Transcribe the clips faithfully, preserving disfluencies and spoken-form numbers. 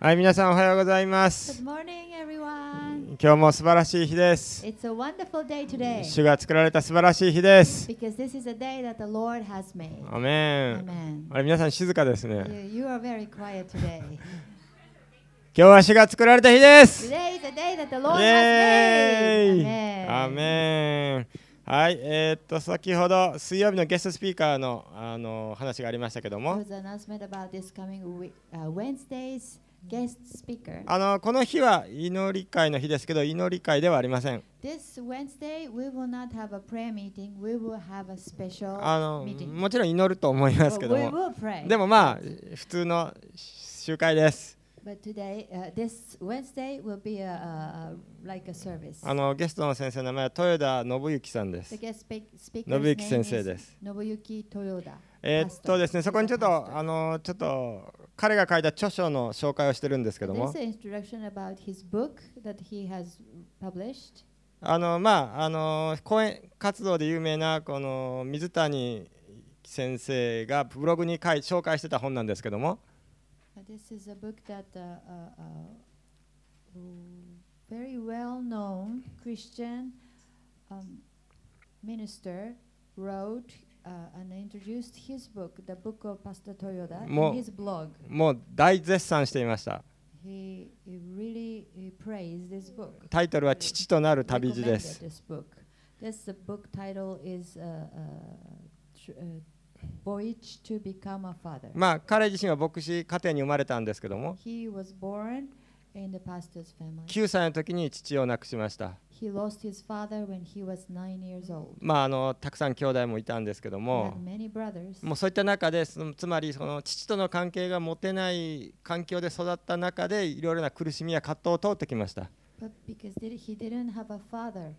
はい、皆さんおはようございま Good す。 morning, everyone. 今日も素晴らしい日です。 It's a wonderful day today 主が作られた素晴らしい日です。 because this is a day that the Lord has made. アメン。 Amen. あれ、皆さん静かですね。 You, you are very quiet today. 今日は主が作られた日です。 Today is a day that the Lord イ has エーイ made. ア Amen. メン。はい、えー、っと先ほど水曜日のゲストスピーカーのあの話がありましたけど There も、 was an announcement about this coming week, uh, Wednesday's guest speaker. あのこの日は祈り会の日ですけど、祈り会ではありません。 This Wednesday, we will not have a prayer meeting. We will have a special あの meeting. もちろん祈ると思います Well, け we ども、 will pray. でもまあ普通の集会です。 But today, uh, this Wednesday will be a, a, a like a service. あのゲストの先生の名前は豊田信之さんで The す。 guest speak- speaker's 信之 name 先生 is です。 Nobuyuki Toyoda. えーっとですね、そこにちょっと Pastor. あのちょっと彼が書いた著書の紹介をしてるんですけど There's も、 an introduction about his book that he has published. あのまああの講演活動で有名なこの水谷先生がブログに書い紹介してた本なんですけども、 Uh, This is a book that uh, uh, uh, very well-known Christian um, minister wrote uh, and introduced his book, the book of Pastor Toyoda, Mo- in his blog. もう大絶賛していました。 He, he really he praised this book. タイトルは父となる旅路で Recommended す。 this book. This the book title is uh, uh, tr- uh, Voyage to Become a Father. まあ彼自身は牧師家庭に生まれたんですけども、 He was born in the pastor's family. きゅうさいの時に父を亡くしました。 He lost his father when he was nine years old. まああのたくさん兄弟もいたんですけど He も had、many brothers. もうそういった中でそのつまりその父との関係が持てない環境で育った中でいろいろな苦しみや葛藤を通ってきました。 But because did, he didn't have a father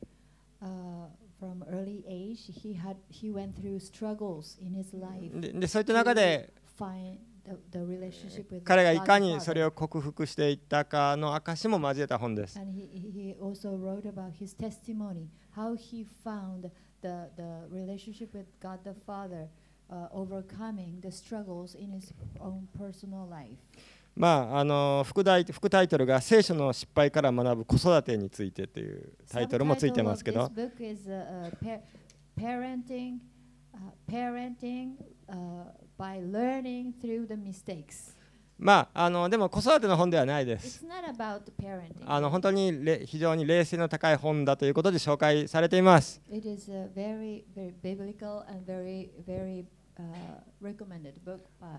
uh, from early age, he had he went through struggles in his life で, でそういった中で to find the, the relationship with 彼がい God か the にそれ Father. を克服していったかの証も交えた本です。 And he, he also wrote about his testimony, how he found the, the relationship with God the Father, uh, overcoming the struggles in his own personal life. まああの副題副タイトルが聖書の失敗から学ぶ子育てについてというタイトルもついてますけ Subtitle ど of this book is uh, uh, par- parenting, uh, parenting uh, by learning through the mistakes. まああのでも子育ての本ではないです。 It's not about parenting. あの本当にれ非常に冷静の高い本だということで紹介されています。 It is a very, very biblical and very, very uh, recommended book by,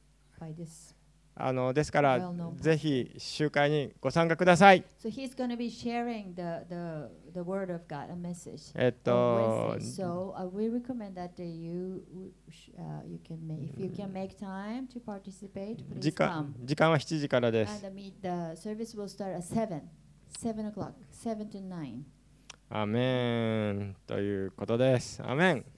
by this. あのですから Well-known ぜひ集会にご参加ください。 So he's going to be sharing the, the, the word of God, a message. えっ on と Wednesday. So uh, we recommend that uh, you sh- uh, you can make, if you can make time to participate, 時 please 間 come. 時間はしちじからです。 And the, meet, the service will start at seven, seven o'clock, seven to nine. アメンということです。アメン。